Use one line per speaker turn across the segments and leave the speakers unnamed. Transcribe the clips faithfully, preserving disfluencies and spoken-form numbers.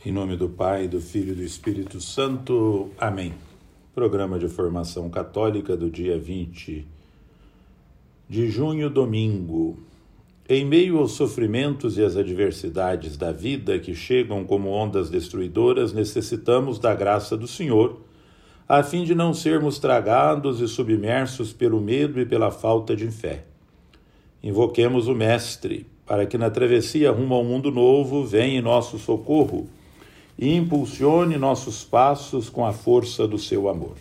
Em nome do Pai, do Filho e do Espírito Santo. Amém. Programa de Formação Católica do dia vinte de junho, domingo. Em meio aos sofrimentos e às adversidades da vida que chegam como ondas destruidoras, necessitamos da graça do Senhor, a fim de não sermos tragados e submersos pelo medo e pela falta de fé. Invoquemos o Mestre, para que na travessia rumo ao mundo novo venha em nosso socorro e impulsione nossos passos com a força do seu amor.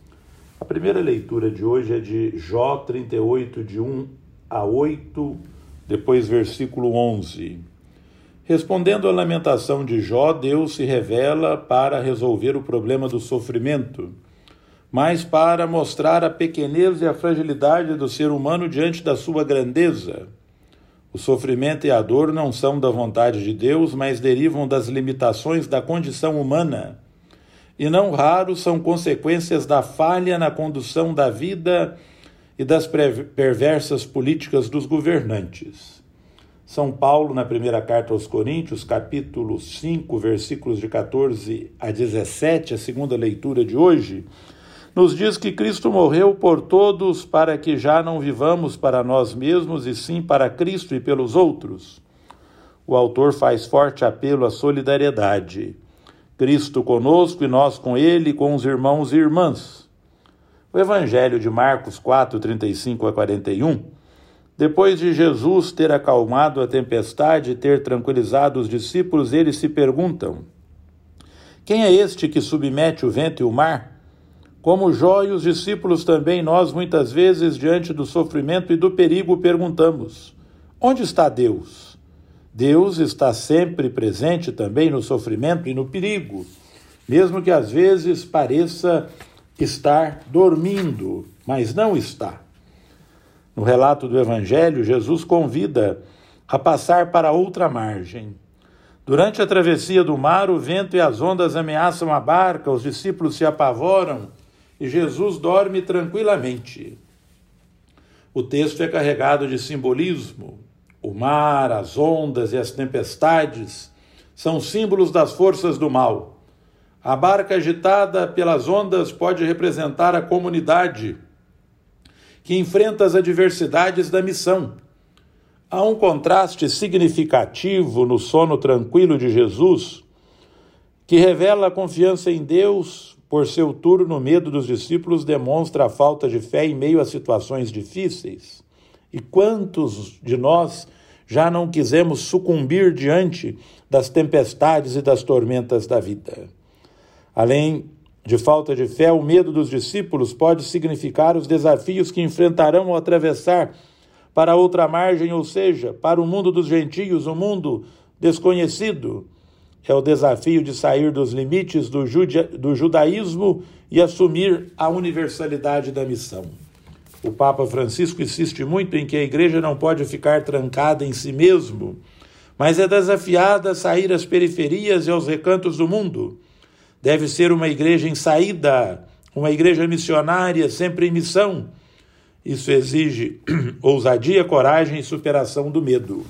A primeira leitura de hoje é de Jó trinta e oito, de um a oito, depois versículo onze. Respondendo à lamentação de Jó, Deus se revela para resolver o problema do sofrimento, mas para mostrar a pequenez e a fragilidade do ser humano diante da sua grandeza. O sofrimento e a dor não são da vontade de Deus, mas derivam das limitações da condição humana, e não raro são consequências da falha na condução da vida e das perversas políticas dos governantes. São Paulo, na primeira carta aos Coríntios, capítulo cinco, versículos de catorze a dezessete, a segunda leitura de hoje, nos diz que Cristo morreu por todos para que já não vivamos para nós mesmos, e sim para Cristo e pelos outros. O autor faz forte apelo à solidariedade. Cristo conosco e nós com ele, com os irmãos e irmãs. O Evangelho de Marcos quatro, trinta e cinco a quarenta e um, depois de Jesus ter acalmado a tempestade e ter tranquilizado os discípulos, eles se perguntam: quem é este que submete o vento e o mar? Como Jó e os discípulos também, nós muitas vezes, diante do sofrimento e do perigo, perguntamos: onde está Deus? Deus está sempre presente também no sofrimento e no perigo, mesmo que às vezes pareça estar dormindo, mas não está. No relato do Evangelho, Jesus convida a passar para outra margem. Durante a travessia do mar, o vento e as ondas ameaçam a barca, os discípulos se apavoram, e Jesus dorme tranquilamente. O texto é carregado de simbolismo. O mar, as ondas e as tempestades são símbolos das forças do mal. A barca agitada pelas ondas pode representar a comunidade que enfrenta as adversidades da missão. Há um contraste significativo no sono tranquilo de Jesus, que revela a confiança em Deus. Por seu turno, o medo dos discípulos demonstra a falta de fé em meio a situações difíceis. E quantos de nós já não quisemos sucumbir diante das tempestades e das tormentas da vida? Além de falta de fé, o medo dos discípulos pode significar os desafios que enfrentarão ao atravessar para outra margem, ou seja, para o mundo dos gentios, o mundo desconhecido. É o desafio de sair dos limites do, judia, do judaísmo e assumir a universalidade da missão. O Papa Francisco insiste muito em que a igreja não pode ficar trancada em si mesmo, mas é desafiada a sair às periferias e aos recantos do mundo. Deve ser uma igreja em saída, uma igreja missionária, sempre em missão. Isso exige ousadia, coragem e superação do medo.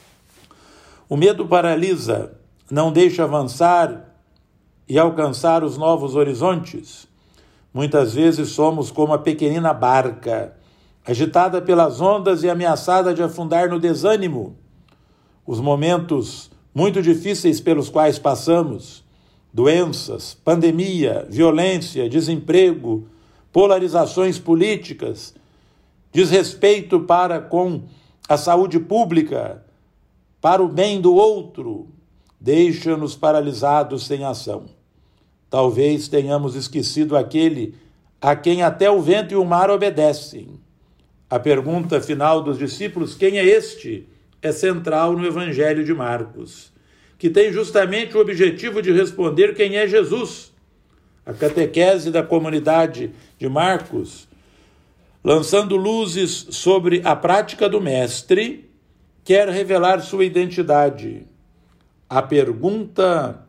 O medo paralisa, não deixa avançar e alcançar os novos horizontes. Muitas vezes somos como a pequenina barca, agitada pelas ondas e ameaçada de afundar no desânimo. Os momentos muito difíceis pelos quais passamos, doenças, pandemia, violência, desemprego, polarizações políticas, desrespeito para com a saúde pública, para o bem do outro, deixa-nos paralisados sem ação. Talvez tenhamos esquecido aquele a quem até o vento e o mar obedecem. A pergunta final dos discípulos, quem é este, é central no Evangelho de Marcos, que tem justamente o objetivo de responder quem é Jesus. A catequese da comunidade de Marcos, lançando luzes sobre a prática do Mestre, quer revelar sua identidade. A pergunta,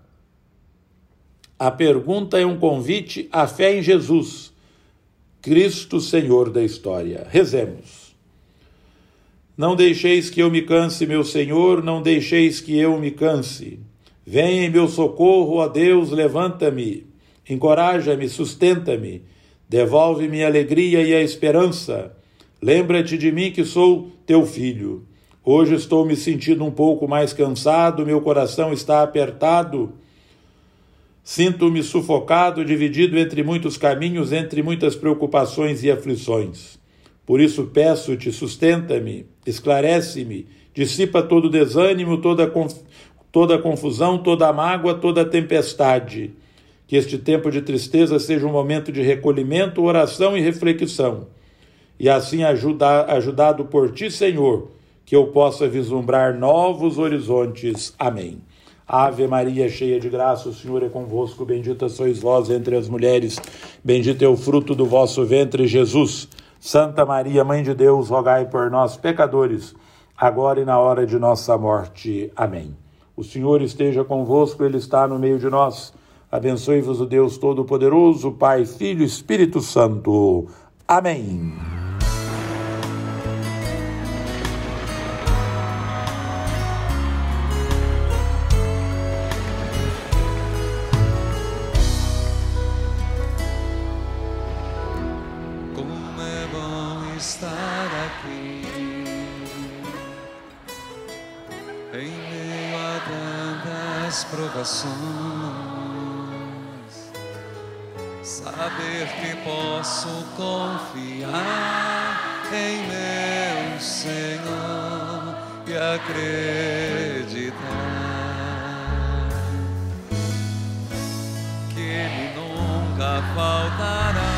a pergunta é um convite à fé em Jesus, Cristo Senhor da história. Rezemos. Não deixeis que eu me canse, meu Senhor, não deixeis que eu me canse. Venha em meu socorro, ó Deus, levanta-me, encoraja-me, sustenta-me, devolve-me a alegria e a esperança. Lembra-te de mim que sou teu filho. Hoje estou me sentindo um pouco mais cansado, meu coração está apertado. Sinto-me sufocado, dividido entre muitos caminhos, entre muitas preocupações e aflições. Por isso peço-te, sustenta-me, esclarece-me, dissipa todo desânimo, toda, conf... toda confusão, toda mágoa, toda tempestade. Que este tempo de tristeza seja um momento de recolhimento, oração e reflexão. E assim, ajuda... ajudado por ti, Senhor, que eu possa vislumbrar novos horizontes. Amém. Ave Maria, cheia de graça, o Senhor é convosco, bendita sois vós entre as mulheres, bendito é o fruto do vosso ventre, Jesus. Santa Maria, Mãe de Deus, rogai por nós, pecadores, agora e na hora de nossa morte. Amém. O Senhor esteja convosco, Ele está no meio de nós. Abençoe-vos o Deus Todo-Poderoso, Pai, Filho e Espírito Santo. Amém.
Estar aqui em meio a tantas provações, saber que posso confiar em meu Senhor e acreditar que Ele nunca faltará.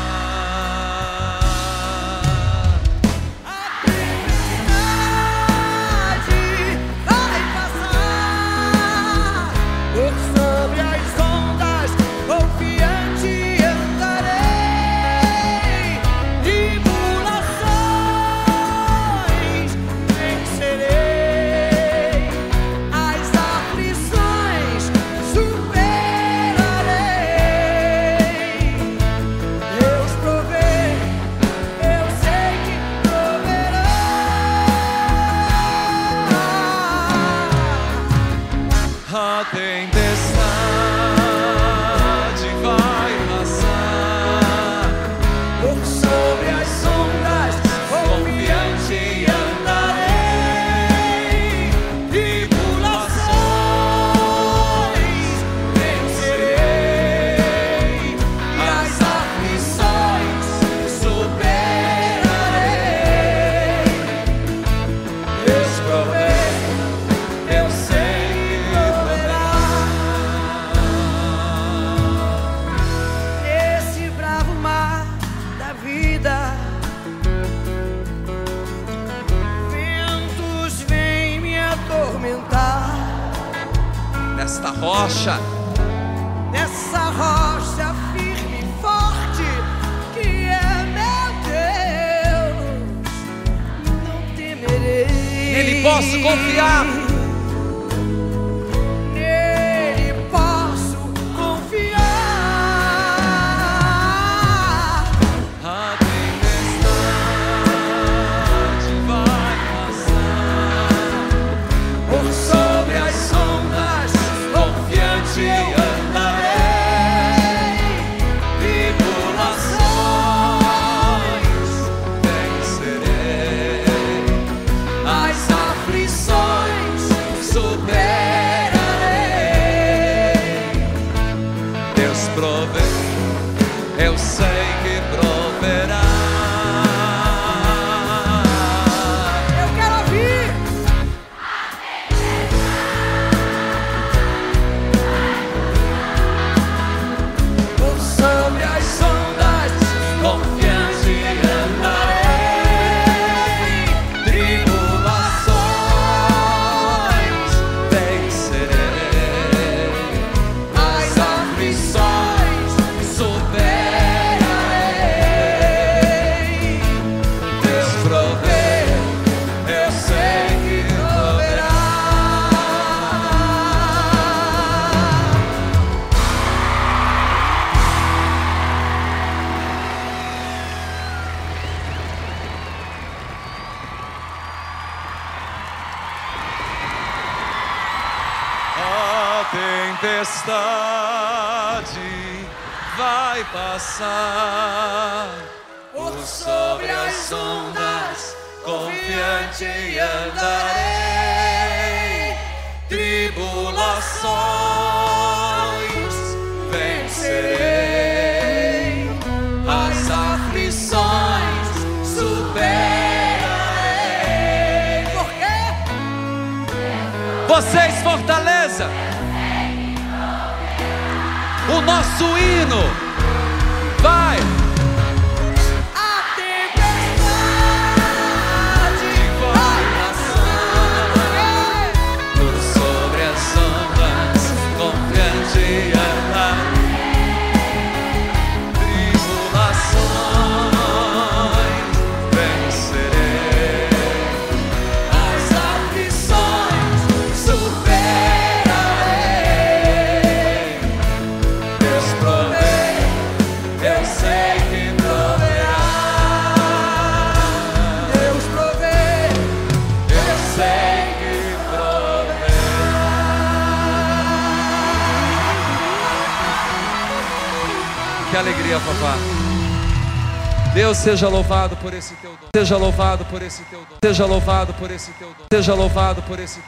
A tempestade vai passar, por sobre as ondas, confiante andarei, tribulações vencerei, as aflições superarei. Deus provê, eu sei. Nesta rocha,
nessa rocha firme e forte, que é meu Deus, não temerei.
Nele posso confiar.
Nele posso confiar.
A tempestade vai passar, por sobre as ondas, confiante andarei, tribulações vencerei, as aflições tempestade vai passar. Por sobre as ondas, confiante andarei. Tribulações vencerei, as aflições superarei.
Por quê?
Vocês, Fortaleza, o nosso hino vai.
A tempestade vai passar.
Por sobre as ondas, confiante andar. Tribulações vencerei,
As aflições superarei.
Deus provê, eu sei que proverá.
Deus provê.
Eu sei que proverá. Que alegria, papá. Deus seja louvado por esse teu dom. Seja louvado por esse teu dom. Seja louvado por esse teu dom. Seja louvado por esse